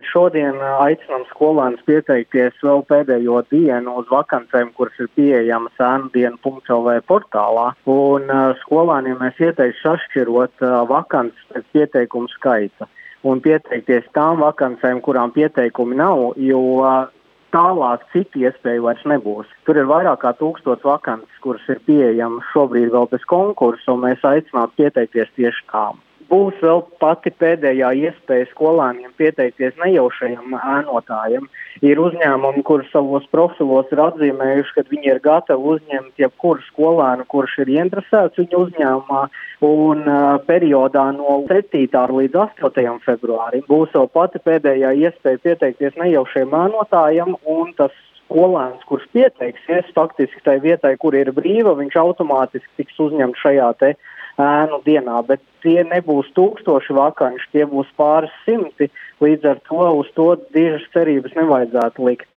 šodien aicinām skolēnus pieteikties vēl pēdējo dienu uz vakancēm, kuras ir pieejamas ēndienu.lv portālā. Un skolēniem mēs ieteiktu sašķirot vakances pēc pieteikumu skaita un pieteikties tām vakancēm, kurām pieteikumi nav, jo tālāk citu iespēju vairs nebūs. Tur ir vairāk kā 1000 vakances, kuras ir pieejamas šobrīd vēl bez konkursa, un mēs aicinātu pieteikties tieši tām. Būs vēl pati pēdējā iespēja skolēniem pieteikties nejaušajam ēnotājam. Ir uzņēmumi, kuri savos profilos ir atzīmējuši, ka viņi ir gatavi uzņemt jebkuru skolēnu, kurš ir ieinteresēts viņu uzņēmumā, un periodā no 7. līdz 8. februārim būs vēl pati pēdējā iespēja pieteikties nejaušajam ēnotājam, un tas skolēns, kurš pieteiksies faktiski tai vietai, kur ir brīva, viņš automātiski tiks uzņemts šajā te ēnu dienā, bet tie nebūs 1000 vakanšu, tie būs pāris simti, līdz ar to uz to dižas cerības nevajadzētu likt.